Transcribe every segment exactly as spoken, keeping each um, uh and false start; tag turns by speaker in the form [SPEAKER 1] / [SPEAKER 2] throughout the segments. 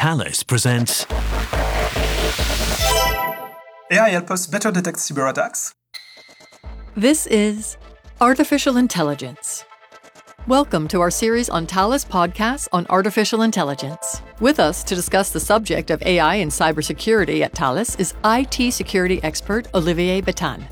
[SPEAKER 1] Thales presents...
[SPEAKER 2] A I help us better detect cyber attacks.
[SPEAKER 3] This is Artificial Intelligence. Welcome to our series on Thales podcasts on artificial intelligence. With us to discuss the subject of A I and cybersecurity at Thales is I T security expert Olivier Bethan.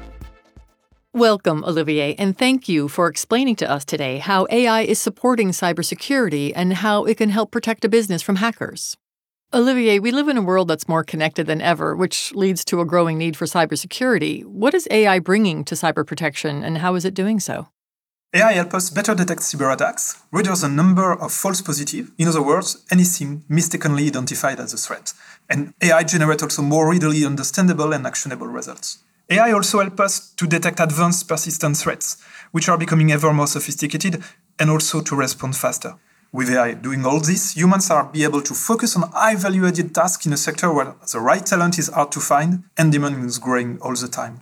[SPEAKER 3] Welcome, Olivier, and thank you for explaining to us today how A I is supporting cybersecurity and how it can help protect a business from hackers. Olivier, we live in a world that's more connected than ever, which leads to a growing need for cybersecurity. What is A I bringing to cyber protection, and how is it doing so?
[SPEAKER 2] A I helps us better detect cyber attacks, reduce the number of false positives, in other words, anything mistakenly identified as a threat. And A I generates also more readily understandable and actionable results. A I also helps us to detect advanced persistent threats, which are becoming ever more sophisticated, and also to respond faster. With A I doing all this, humans are be able to focus on high value-added tasks in a sector where the right talent is hard to find and demand is growing all the time.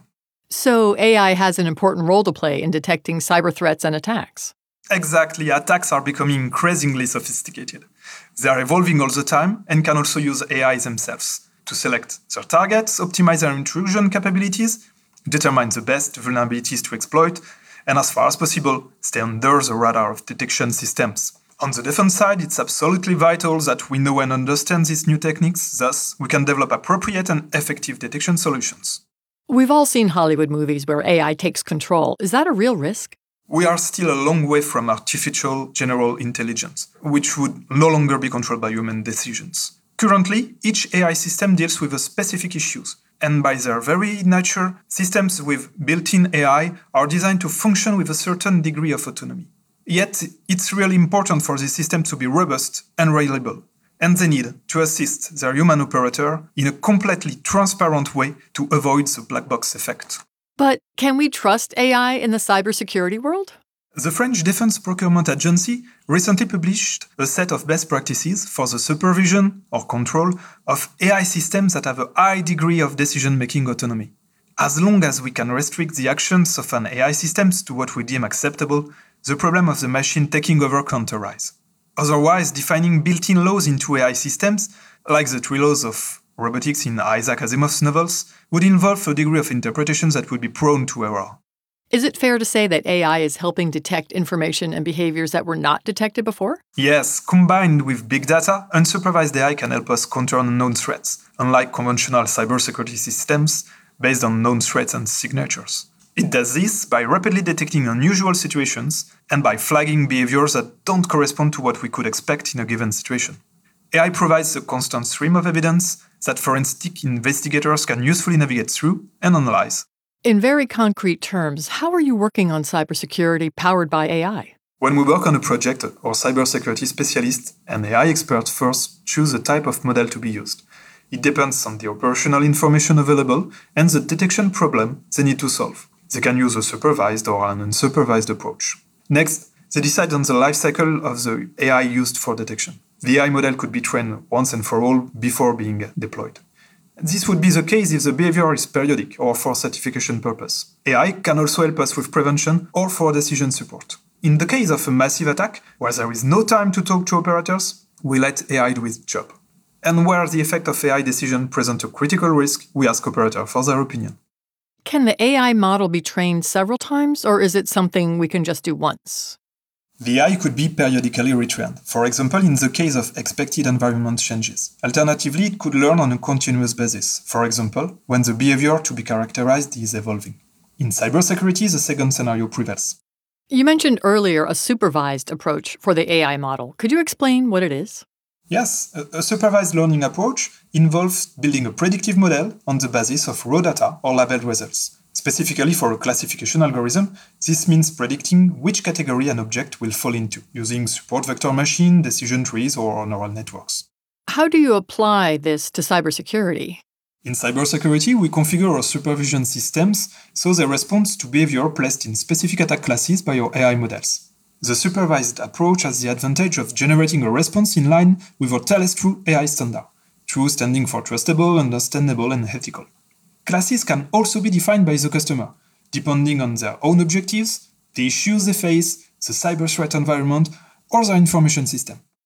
[SPEAKER 3] So A I has an important role to play in detecting cyber threats and attacks.
[SPEAKER 2] Exactly, attacks are becoming increasingly sophisticated. They are evolving all the time and can also use A I themselves to select their targets, optimize their intrusion capabilities, determine the best vulnerabilities to exploit, and as far as possible, stay under the radar of detection systems. On the defense side, it's absolutely vital that we know and understand these new techniques, thus we can develop appropriate and effective detection solutions.
[SPEAKER 3] We've all seen Hollywood movies where A I takes control. Is that a real risk?
[SPEAKER 2] We are still a long way from artificial general intelligence, which would no longer be controlled by human decisions. Currently, each A I system deals with a specific issues, and by their very nature, systems with built-in A I are designed to function with a certain degree of autonomy. Yet, it's really important for these systems to be robust and reliable, and they need to assist their human operator in a completely transparent way to avoid the black box effect.
[SPEAKER 3] But can we trust A I in the cybersecurity world?
[SPEAKER 2] The French Defense Procurement Agency recently published a set of best practices for the supervision or control of A I systems that have a high degree of decision-making autonomy. As long as we can restrict the actions of an A I system to what we deem acceptable, the problem of the machine taking over can't arise. Otherwise, defining built-in laws into A I systems, like the three laws of robotics in Isaac Asimov's novels, would involve a degree of interpretation that would be prone to error.
[SPEAKER 3] Is it fair to say that A I is helping detect information and behaviors that were not detected before?
[SPEAKER 2] Yes, combined with big data, unsupervised A I can help us counter unknown threats, unlike conventional cybersecurity systems based on known threats and signatures. It does this by rapidly detecting unusual situations and by flagging behaviors that don't correspond to what we could expect in a given situation. A I provides a constant stream of evidence that forensic investigators can usefully navigate through and analyze.
[SPEAKER 3] In very concrete terms, how are you working on cybersecurity powered by A I?
[SPEAKER 2] When we work on a project, our cybersecurity specialists and A I experts first choose the type of model to be used. It depends on the operational information available and the detection problem they need to solve. They can use a supervised or an unsupervised approach. Next, they decide on the life cycle of the A I used for detection. The A I model could be trained once and for all before being deployed. This would be the case if the behavior is periodic or for certification purpose. A I can also help us with prevention or for decision support. In the case of a massive attack, where there is no time to talk to operators, we let A I do its job. And where the effect of A I decision presents a critical risk, we ask operators for their opinion.
[SPEAKER 3] Can the A I model be trained several times, or is it something we can just do once?
[SPEAKER 2] The A I could be periodically retrained, for example in the case of expected environment changes. Alternatively, it could learn on a continuous basis, for example, when the behavior to be characterized is evolving. In cybersecurity, the second scenario prevails.
[SPEAKER 3] You mentioned earlier a supervised approach for the A I model. Could you explain what it is?
[SPEAKER 2] Yes, a, a supervised learning approach involves building a predictive model on the basis of raw data or labeled results. Specifically for a classification algorithm, this means predicting which category an object will fall into, using support vector machine, decision trees, or neural networks.
[SPEAKER 3] How do you apply this to cybersecurity?
[SPEAKER 2] In cybersecurity, we configure our supervision systems so they respond to behavior placed in specific attack classes by our A I models. The supervised approach has the advantage of generating a response in line with our Thales True A I standard, True standing for trustable, understandable, and ethical. Classes can also be defined by the customer, depending on their own objectives, the issues they face, the cyber threat environment, or their information system.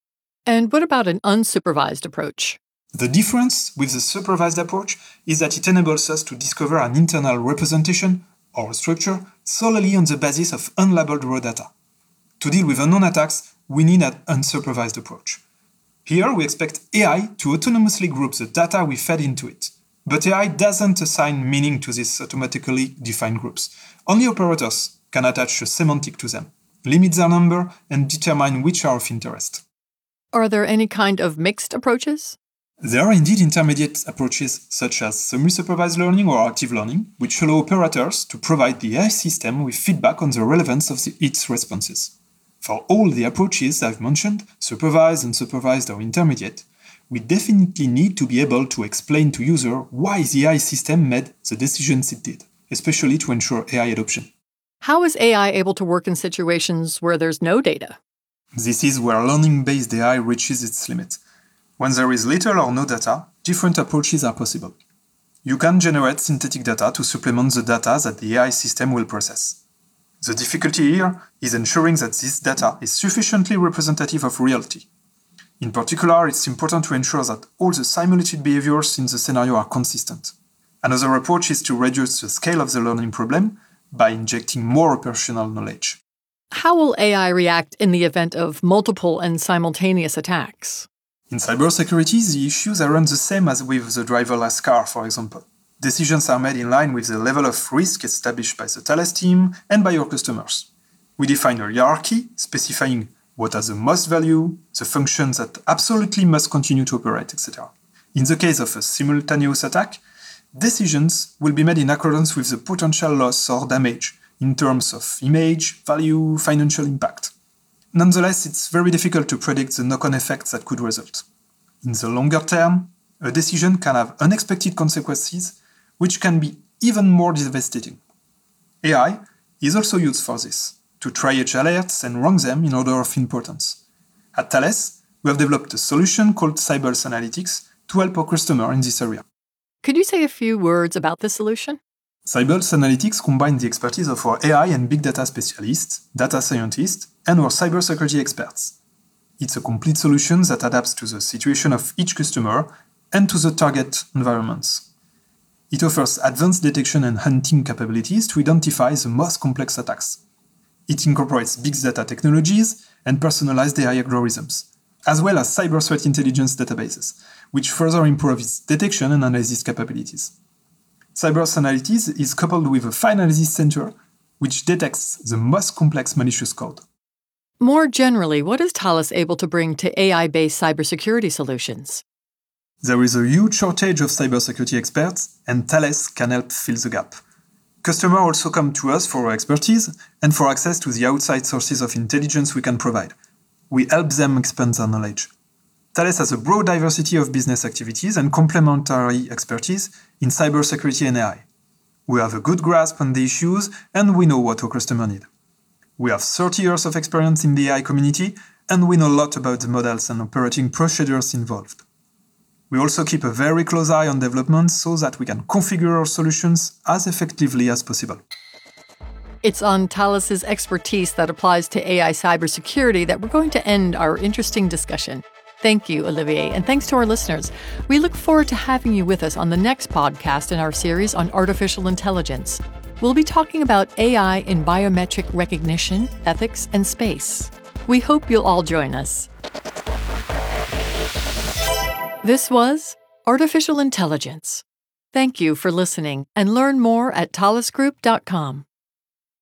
[SPEAKER 3] And what about an unsupervised approach?
[SPEAKER 2] The difference with the supervised approach is that it enables us to discover an internal representation or a structure solely on the basis of unlabeled raw data. To deal with unknown attacks, we need an unsupervised approach. Here, we expect A I to autonomously group the data we fed into it. But A I doesn't assign meaning to these automatically defined groups. Only operators can attach a semantic to them, limit their number, and determine which are of interest.
[SPEAKER 3] Are there any kind of mixed approaches?
[SPEAKER 2] There are indeed intermediate approaches such as semi-supervised learning or active learning, which allow operators to provide the A I system with feedback on the relevance of the, its responses. For all the approaches I've mentioned, supervised, unsupervised, or intermediate, we definitely need to be able to explain to user why the A I system made the decisions it did, especially to ensure A I adoption.
[SPEAKER 3] How is A I able to work in situations where there's no data?
[SPEAKER 2] This is where learning-based A I reaches its limit. When there is little or no data, different approaches are possible. You can generate synthetic data to supplement the data that the A I system will process. The difficulty here is ensuring that this data is sufficiently representative of reality. In particular, it's important to ensure that all the simulated behaviors in the scenario are consistent. Another approach is to reduce the scale of the learning problem by injecting more operational knowledge.
[SPEAKER 3] How will A I react in the event of multiple and simultaneous attacks?
[SPEAKER 2] In cybersecurity, the issues aren't the same as with the driverless car, for example. Decisions are made in line with the level of risk established by the Thales team and by your customers. We define a hierarchy specifying what has the most value, the functions that absolutely must continue to operate, et cetera. In the case of a simultaneous attack, decisions will be made in accordance with the potential loss or damage in terms of image, value, financial impact. Nonetheless, it's very difficult to predict the knock-on effects that could result. In the longer term, a decision can have unexpected consequences, which can be even more devastating. A I is also used for this, to triage alerts and rank them in order of importance. At Thales, we have developed a solution called Cybers Analytics to help our customer in this area.
[SPEAKER 3] Could you say a few words about this solution?
[SPEAKER 2] Cybers Analytics combines the expertise of our A I and big data specialists, data scientists, and our cybersecurity experts. It's a complete solution that adapts to the situation of each customer and to the target environments. It offers advanced detection and hunting capabilities to identify the most complex attacks. It incorporates big data technologies and personalized A I algorithms, as well as cyber threat intelligence databases, which further improve its detection and analysis capabilities. Cybers Analytics is coupled with a fine analysis center, which detects the most complex malicious code.
[SPEAKER 3] More generally, what is Thales able to bring to A I-based cybersecurity solutions?
[SPEAKER 2] There is a huge shortage of cybersecurity experts, and Thales can help fill the gap. Customers also come to us for our expertise and for access to the outside sources of intelligence we can provide. We help them expand their knowledge. Thales has a broad diversity of business activities and complementary expertise in cybersecurity and A I. We have a good grasp on the issues and we know what our customers need. We have thirty years of experience in the A I community and we know a lot about the models and operating procedures involved. We also keep a very close eye on development so that we can configure our solutions as effectively as possible.
[SPEAKER 3] It's on Thales' expertise that applies to A I cybersecurity that we're going to end our interesting discussion. Thank you, Olivier, and thanks to our listeners. We look forward to having you with us on the next podcast in our series on artificial intelligence. We'll be talking about A I in biometric recognition, ethics, and space. We hope you'll all join us. This was Artificial Intelligence. Thank you for listening, and learn more at thales group dot com.